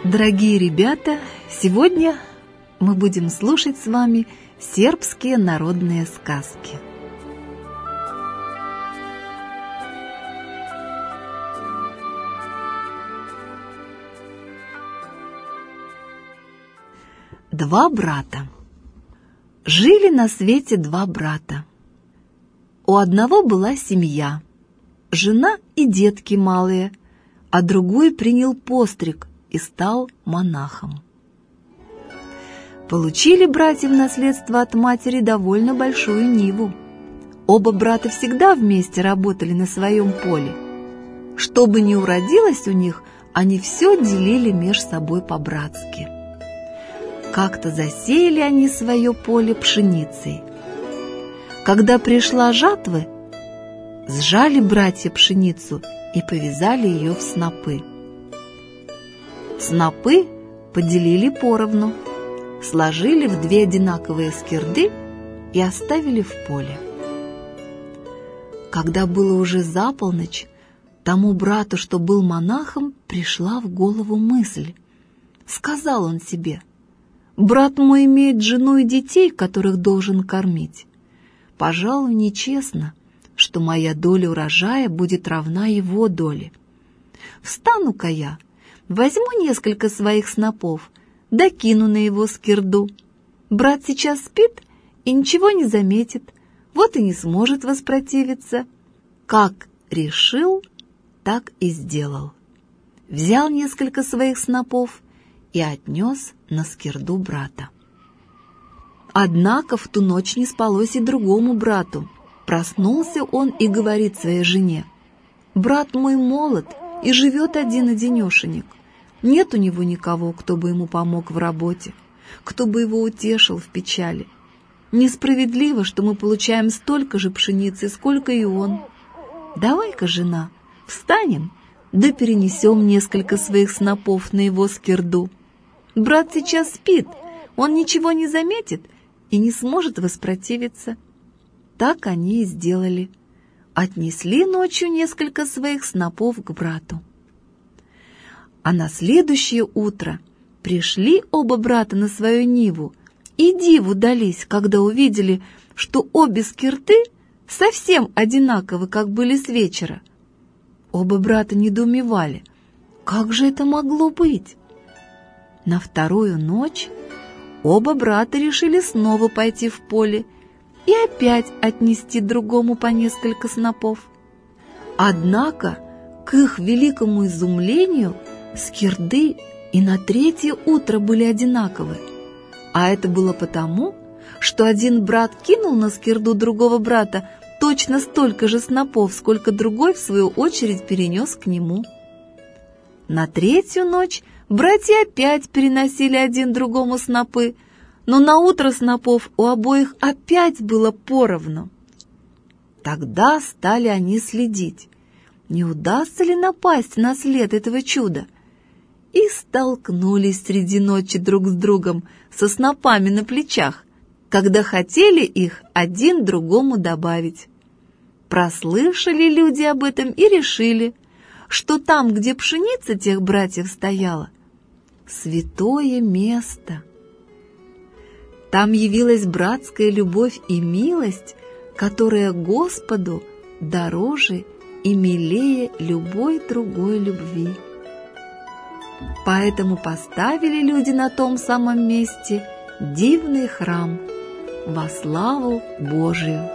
Дорогие ребята, сегодня мы будем слушать с вами сербские народные сказки. Два брата. Жили на свете два брата. У одного была семья, жена и детки малые, а другой принял постриг и стал монахом. Получили братья в наследство от матери довольно большую ниву. Оба брата всегда вместе работали на своем поле. Что бы ни уродилось у них, они все делили меж собой по-братски. Как-то засеяли они свое поле пшеницей. Когда пришла жатва, сжали братья пшеницу и повязали ее в снопы. Снопы поделили поровну, сложили в две одинаковые скирды и оставили в поле. Когда было уже за полночь, тому брату, что был монахом, пришла в голову мысль. Сказал он себе: «Брат мой имеет жену и детей, которых должен кормить. Пожалуй, нечестно, что моя доля урожая будет равна его доле. Встану-ка я, возьму несколько своих снопов, да кину на его скирду. Брат сейчас спит и ничего не заметит, вот и не сможет воспротивиться». Как решил, так и сделал. Взял несколько своих снопов и отнес на скирду брата. Однако в ту ночь не спалось и другому брату. Проснулся он и говорит своей жене: «Брат мой молод и живет один-одинешенек. Нет у него никого, кто бы ему помог в работе, кто бы его утешил в печали. Несправедливо, что мы получаем столько же пшеницы, сколько и он. Давай-ка, жена, встанем, да перенесем несколько своих снопов на его скирду. Брат сейчас спит, он ничего не заметит и не сможет воспротивиться». Так они и сделали. Отнесли ночью несколько своих снопов к брату. А на следующее утро пришли оба брата на свою ниву и диву дались, когда увидели, что обе скирды совсем одинаковы, как были с вечера. Оба брата недоумевали, как же это могло быть? На вторую ночь оба брата решили снова пойти в поле и опять отнести другому по несколько снопов. Однако, к их великому изумлению, скирды и на третье утро были одинаковы. А это было потому, что один брат кинул на скирду другого брата точно столько же снопов, сколько другой, в свою очередь, перенес к нему. На третью ночь братья опять переносили один другому снопы, но на утро снопов у обоих опять было поровну. Тогда стали они следить, не удастся ли напасть на след этого чуда, и столкнулись среди ночи друг с другом со снопами на плечах, когда хотели их один другому добавить. Прослышали люди об этом и решили, что там, где пшеница тех братьев стояла, святое место. Там явилась братская любовь и милость, которая Господу дороже и милее любой другой любви. Поэтому поставили люди на том самом месте дивный храм во славу Божию.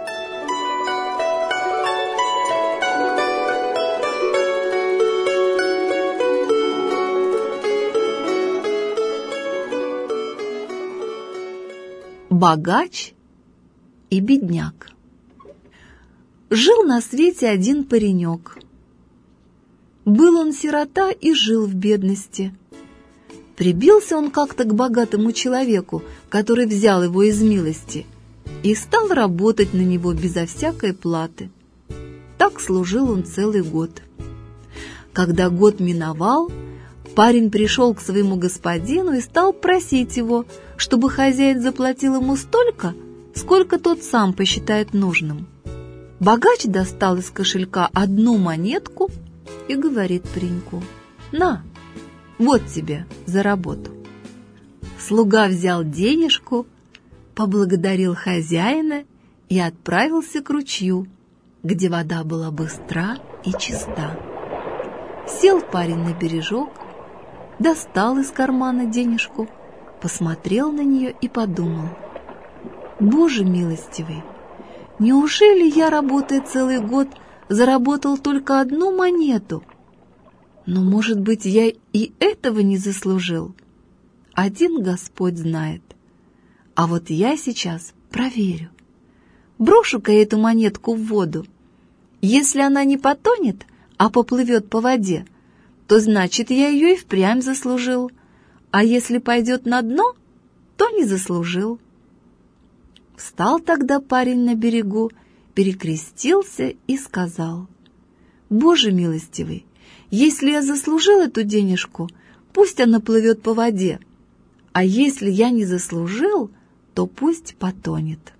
Богач и бедняк. Жил на свете один паренек. Был он сирота и жил в бедности. Прибился он как-то к богатому человеку, который взял его из милости, и стал работать на него безо всякой платы. Так служил он целый год. Когда год миновал, парень пришел к своему господину и стал просить его, чтобы хозяин заплатил ему столько, сколько тот сам посчитает нужным. Богач достал из кошелька одну монетку и говорит пареньку: «На, Вот тебе за работу». Слуга взял денежку, поблагодарил хозяина и отправился к ручью, где вода была быстра и чиста. Сел парень на бережок, достал из кармана денежку, посмотрел на нее и подумал: «Боже милостивый, неужели я, работая целый год, заработал только одну монету? Но, может быть, я и этого не заслужил? Один Господь знает. А вот я сейчас проверю. Брошу-ка эту монетку в воду. Если она не потонет, а поплывет по воде, то значит, я ее и впрямь заслужил. А если пойдет на дно, то не заслужил». Встал тогда парень на берегу, перекрестился и сказал: «Боже милостивый, если я заслужил эту денежку, пусть она плывет по воде, а если я не заслужил, то пусть потонет».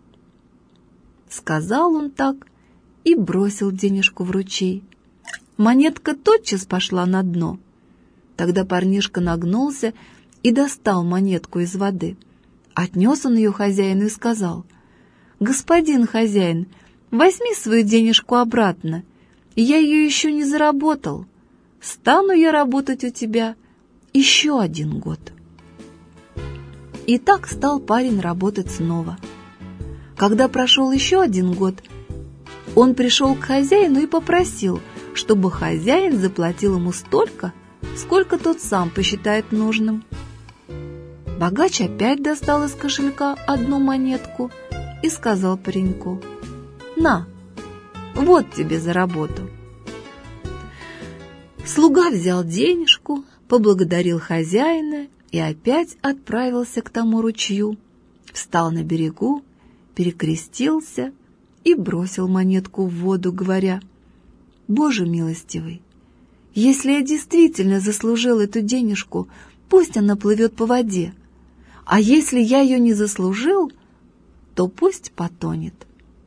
Сказал он так и бросил денежку в ручей. Монетка тотчас пошла на дно. Тогда парнишка нагнулся и достал монетку из воды. Отнес он ее хозяину и сказал: «Господин хозяин, возьми свою денежку обратно, я ее еще не заработал. Стану я работать у тебя еще 1 год». И так стал парень работать снова. Когда прошел еще 1 год, он пришел к хозяину и попросил, чтобы хозяин заплатил ему столько, сколько тот сам посчитает нужным. Богач опять достал из кошелька 1 монетку и сказал пареньку: «На, вот тебе за работу». Слуга взял денежку, поблагодарил хозяина и опять отправился к тому ручью, встал на берегу, перекрестился и бросил монетку в воду, говоря: «Боже милостивый, если я действительно заслужил эту денежку, пусть она плывет по воде, а если я ее не заслужил, то пусть потонет».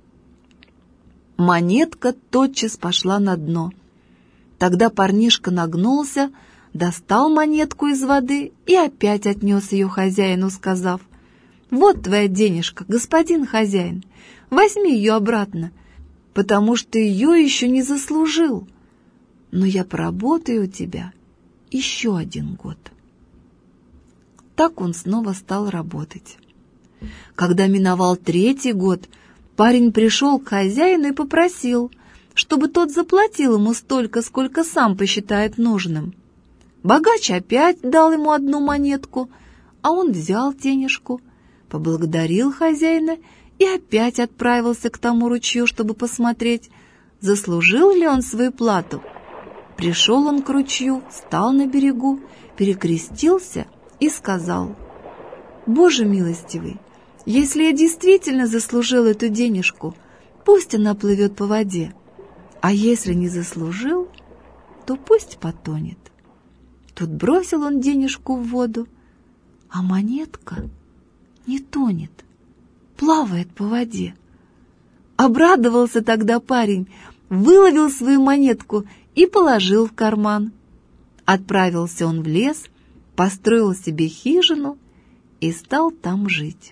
Монетка тотчас пошла на дно. Тогда парнишка нагнулся, достал монетку из воды и опять отнес ее хозяину, сказав: «Вот твоя денежка, господин хозяин, возьми ее обратно, потому что ее еще не заслужил, но я поработаю у тебя еще 1 год». Так он снова стал работать. Когда миновал 3-й год, парень пришел к хозяину и попросил, чтобы тот заплатил ему столько, сколько сам посчитает нужным. Богач опять дал ему 1 монетку, а он взял денежку, поблагодарил хозяина и опять отправился к тому ручью, чтобы посмотреть, заслужил ли он свою плату. Пришел он к ручью, встал на берегу, перекрестился и сказал: «Боже милостивый, если я действительно заслужил эту денежку, пусть она плывет по воде, а если не заслужил, то пусть потонет». Тут бросил он денежку в воду, а монетка не тонет, плавает по воде. Обрадовался тогда парень, выловил свою монетку и положил в карман. Отправился он в лес, построил себе хижину и стал там жить.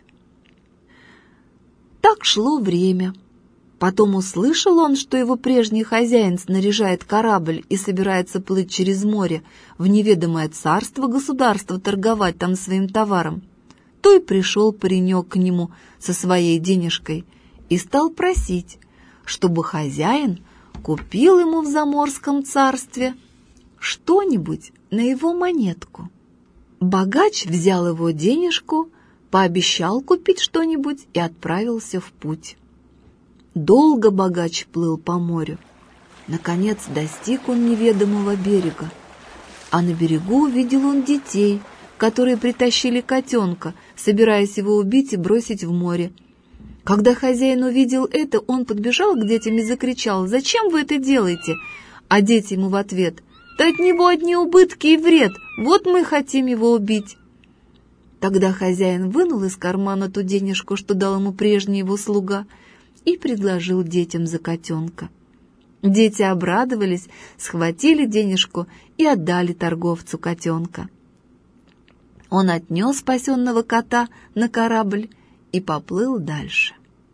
Так шло время. Потом услышал он, что его прежний хозяин снаряжает корабль и собирается плыть через море в неведомое царство-государство торговать там своим товаром. То и пришел паренек к нему со своей денежкой и стал просить, чтобы хозяин купил ему в заморском царстве что-нибудь на его монетку. Богач взял его денежку, пообещал купить что-нибудь и отправился в путь. Долго богач плыл по морю. Наконец достиг он неведомого берега, а на берегу увидел он детей, которые притащили котенка, собираясь его убить и бросить в море. Когда хозяин увидел это, он подбежал к детям и закричал: «Зачем вы это делаете?» А дети ему в ответ: «Да от него одни убытки и вред, вот мы хотим его убить». Тогда хозяин вынул из кармана ту денежку, что дал ему прежний его слуга, и предложил детям за котенка. Дети обрадовались, схватили денежку и отдали торговцу котенка. Он отнес спасенного кота на корабль и поплыл дальше.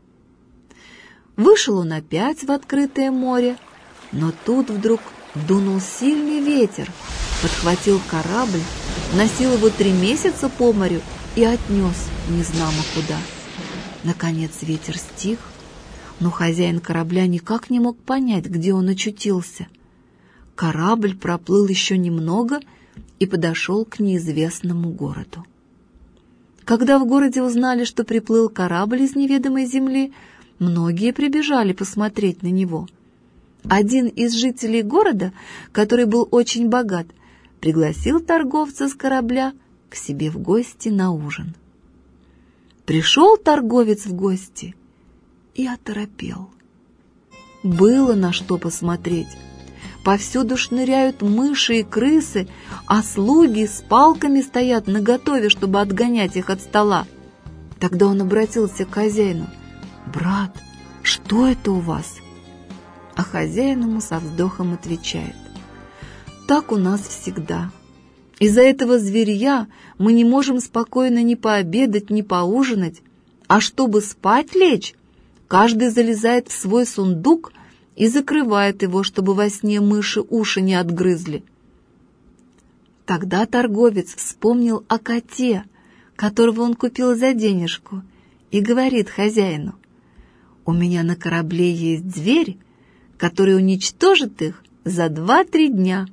Вышел он опять в открытое море, но тут вдруг дунул сильный ветер, подхватил корабль, носил его 3 месяца по морю и отнес незнамо куда. Наконец ветер стих, но хозяин корабля никак не мог понять, где он очутился. Корабль проплыл еще немного и подошел к неизвестному городу. Когда в городе узнали, что приплыл корабль из неведомой земли, многие прибежали посмотреть на него. Один из жителей города, который был очень богат, пригласил торговца с корабля к себе в гости на ужин. Пришел торговец в гости и оторопел. Было на что посмотреть. Повсюду шныряют мыши и крысы, а слуги с палками стоят наготове, чтобы отгонять их от стола. Тогда он обратился к хозяину. «Брат, что это у вас?» А хозяин ему со вздохом отвечает. «Так у нас всегда. Из-за этого зверья мы не можем спокойно ни пообедать, ни поужинать, а чтобы спать лечь, каждый залезает в свой сундук и закрывает его, чтобы во сне мыши уши не отгрызли». Тогда торговец вспомнил о коте, которого он купил за денежку, и говорит хозяину: «У меня на корабле есть зверь, который уничтожит их за 2-3 дня».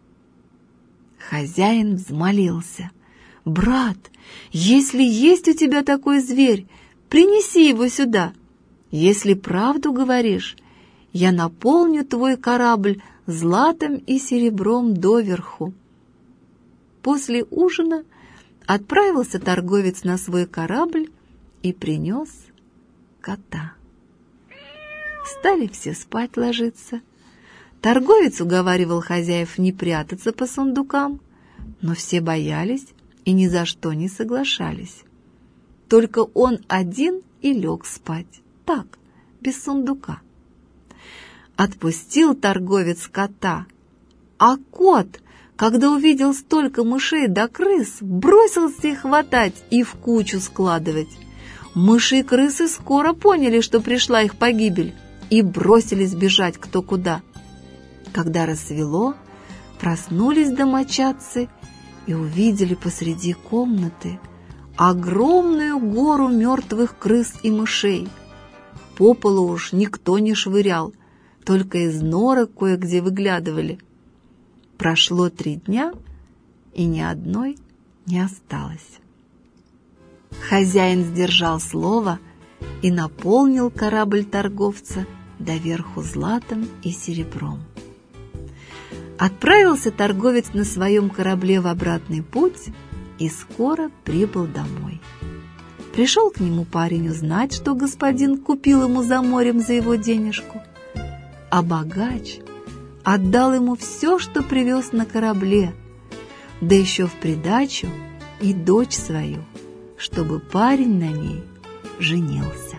Хозяин взмолился: «Брат, если есть у тебя такой зверь, принеси его сюда. Если правду говоришь, я наполню твой корабль златом и серебром доверху». После ужина отправился торговец на свой корабль и принес кота. Стали все спать ложиться. Торговец уговаривал хозяев не прятаться по сундукам, но все боялись и ни за что не соглашались. Только он один и лег спать, так, без сундука. Отпустил торговец кота, а кот, когда увидел столько мышей да крыс, бросился их хватать и в кучу складывать. Мыши и крысы скоро поняли, что пришла их погибель, и бросились бежать кто куда. Когда рассвело, проснулись домочадцы и увидели посреди комнаты огромную гору мертвых крыс и мышей. По полу уж никто не швырял, только из норок кое-где выглядывали. Прошло 3 дня, и ни одной не осталось. Хозяин сдержал слово и наполнил корабль торговца доверху златом и серебром. Отправился торговец на своем корабле в обратный путь и скоро прибыл домой. Пришел к нему парень узнать, что господин купил ему за морем за его денежку, а богач отдал ему все, что привез на корабле, да еще в придачу и дочь свою, чтобы парень на ней женился.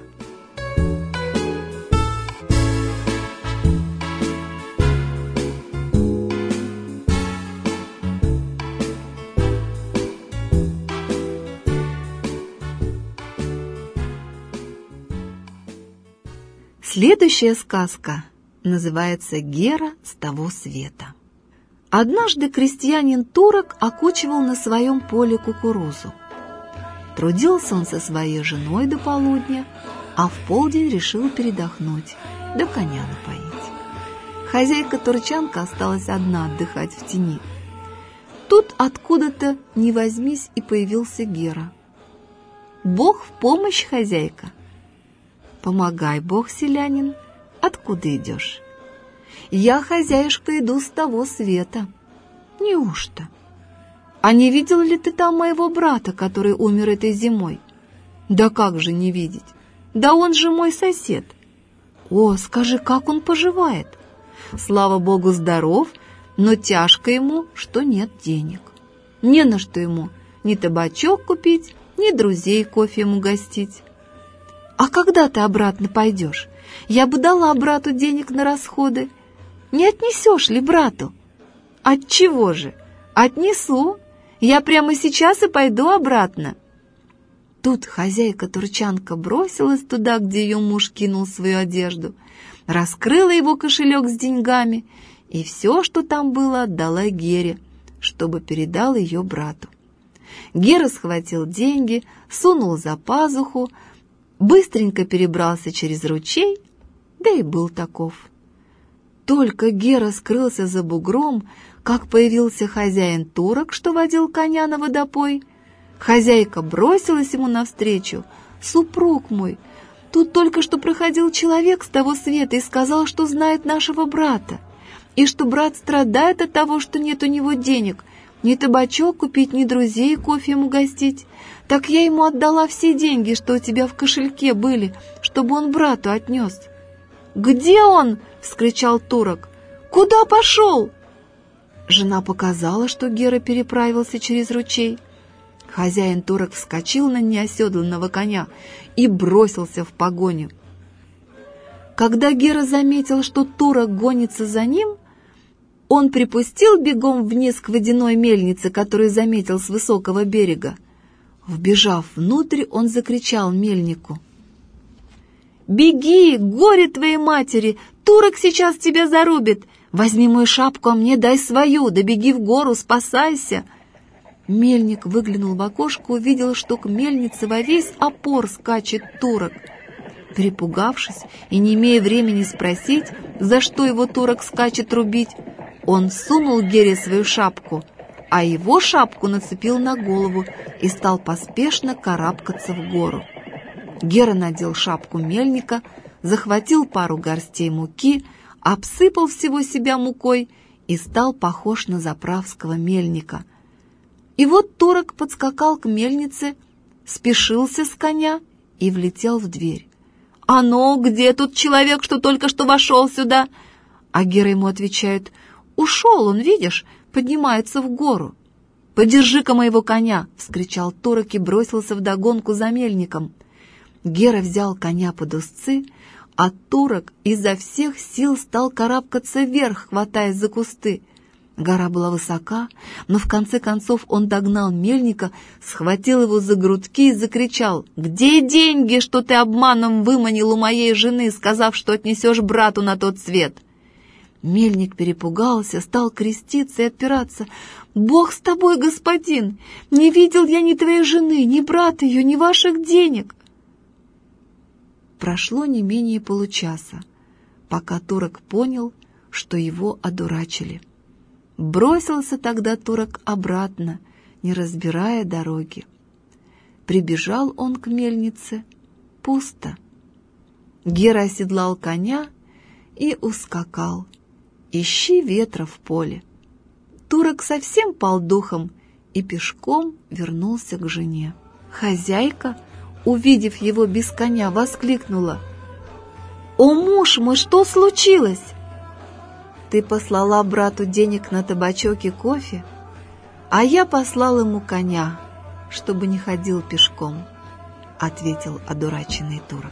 Следующая сказка называется «Гера с того света». Однажды крестьянин-турок окучивал на своем поле кукурузу. Трудился он со своей женой до полудня, а в полдень решил передохнуть, да коня напоить. Хозяйка-турчанка осталась одна отдыхать в тени. Тут откуда-то ни возьмись и появился Гера. «Бог в помощь, хозяйка!» «Помогай, Бог, селянин, откуда идешь?» «Я, хозяюшка, иду с того света». «Неужто? А не видел ли ты там моего брата, который умер этой зимой?» «Да как же не видеть? Да он же мой сосед». «О, скажи, как он поживает?» «Слава Богу, здоров, но тяжко ему, что нет денег. Не на что ему ни табачок купить, ни друзей кофе ему угостить». «А когда ты обратно пойдешь? Я бы дала брату денег на расходы. Не отнесешь ли брату?» «Отчего же? Отнесу. Я прямо сейчас и пойду обратно». Тут хозяйка-турчанка бросилась туда, где ее муж кинул свою одежду, раскрыла его кошелек с деньгами и все, что там было, отдала Гере, чтобы передал ее брату. Гера схватил деньги, сунул за пазуху, быстренько перебрался через ручей, да и был таков. Только Гера скрылся за бугром, как появился хозяин турок, что водил коня на водопой. Хозяйка бросилась ему навстречу. «Супруг мой, тут только что проходил человек с того света и сказал, что знает нашего брата, и что брат страдает от того, что нет у него денег, ни табачок купить, ни друзей кофе ему угостить. Так я ему отдала все деньги, что у тебя в кошельке были, чтобы он брату отнес». «Где он?» — вскричал турок. «Куда пошел?» Жена показала, что Гера переправился через ручей. Хозяин турок вскочил на неоседланного коня и бросился в погоню. Когда Гера заметил, что турок гонится за ним, он припустил бегом вниз к водяной мельнице, которую заметил с высокого берега. Вбежав внутрь, он закричал мельнику: «Беги, горе твоей матери! Турок сейчас тебя зарубит! Возьми мою шапку, а мне дай свою, да беги в гору, спасайся!» Мельник выглянул в окошко, увидел, что к мельнице во весь опор скачет турок. Перепугавшись и не имея времени спросить, за что его турок скачет рубить, он сунул Гере свою шапку, а его шапку нацепил на голову и стал поспешно карабкаться в гору. Гера надел шапку мельника, захватил пару горстей муки, обсыпал всего себя мукой и стал похож на заправского мельника. И вот турок подскакал к мельнице, спешился с коня и влетел в дверь. «А ну, где тут человек, что только что вошел сюда?» А Гера ему отвечает: «Ушел он, видишь, поднимается в гору». «Подержи-ка моего коня!» — вскричал турок и бросился вдогонку за мельником. Гера взял коня под узцы, а турок изо всех сил стал карабкаться вверх, хватаясь за кусты. Гора была высока, но в конце концов он догнал мельника, схватил его за грудки и закричал: «Где деньги, что ты обманом выманил у моей жены, сказав, что отнесешь брату на тот свет?» Мельник перепугался, стал креститься и отпираться. «Бог с тобой, господин! Не видел я ни твоей жены, ни брата ее, ни ваших денег!» Прошло не менее получаса, пока турок понял, что его одурачили. Бросился тогда турок обратно, не разбирая дороги. Прибежал он к мельнице — пусто. Гера оседлал коня и ускакал. Ищи ветра в поле. Турок совсем пал духом и пешком вернулся к жене. Хозяйка, увидев его без коня, воскликнула: «О, муж мой, что случилось?» «Ты послала брату денег на табачок и кофе, а я послал ему коня, чтобы не ходил пешком», — ответил одураченный турок.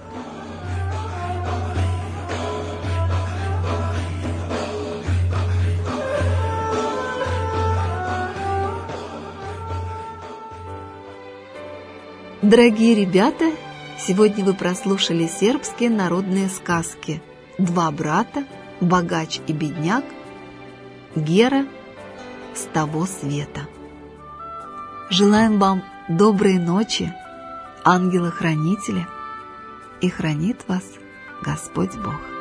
Дорогие ребята, сегодня вы прослушали сербские народные сказки «Два брата», «Богач и бедняк», «Гера с того света». Желаем вам доброй ночи, ангела-хранителя, и хранит вас Господь Бог.